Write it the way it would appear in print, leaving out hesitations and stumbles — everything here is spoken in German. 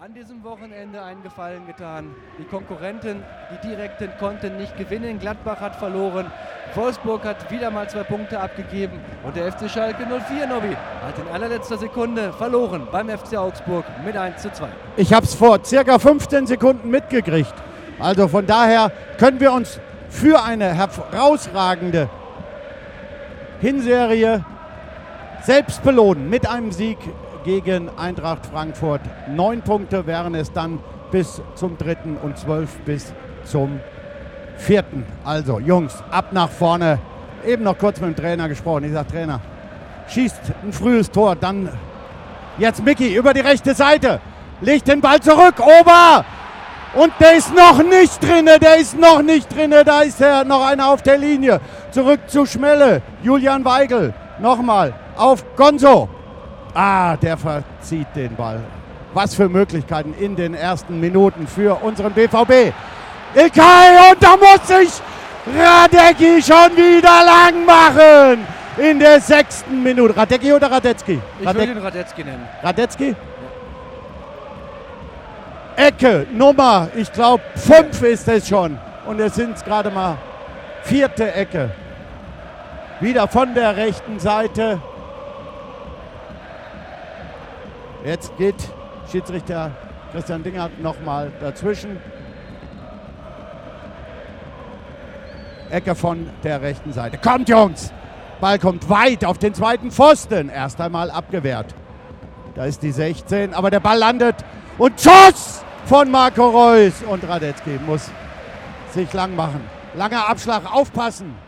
an diesem Wochenende einen Gefallen getan. Die Konkurrenten, die direkten, konnten nicht gewinnen. Gladbach hat verloren. Wolfsburg hat wieder mal 2 Punkte abgegeben. Und der FC Schalke 04, Nobby, hat in allerletzter Sekunde verloren beim FC Augsburg mit 1:2. Ich habe es vor circa 15 Sekunden mitgekriegt. Also von daher können wir uns für eine herausragende Hinserie selbst belohnen mit einem Sieg gegen Eintracht Frankfurt. 9 Punkte wären es dann bis zum 3. und 12 bis zum 4. Also Jungs, ab nach vorne. Eben noch kurz mit dem Trainer gesprochen. Ich sage, Trainer, schießt ein frühes Tor, dann jetzt Micky über die rechte Seite. Legt den Ball zurück, Ober! Und der ist noch nicht drinne, da ist noch einer auf der Linie. Zurück zu Schmelle, Julian Weigel, nochmal auf Gonzo. Der verzieht den Ball. Was für Möglichkeiten in den ersten Minuten für unseren BVB. Ilkay, und da muss sich Radecki schon wieder lang machen. In der 6. Minute. Radecki oder Radetzky? Ich würde ihn Radetzky nennen. Radetzky? Ecke, Nummer, ich glaube 5 ist es schon. Und es sind gerade mal 4. Ecke. Wieder von der rechten Seite. Jetzt geht Schiedsrichter Christian Dingert nochmal dazwischen. Ecke von der rechten Seite. Kommt, Jungs! Ball kommt weit auf den 2. Pfosten. Erst einmal abgewehrt. Da ist die 16, aber der Ball landet. Und Schuss von Marco Reus. Und Radetzky muss sich lang machen. Langer Abschlag, aufpassen.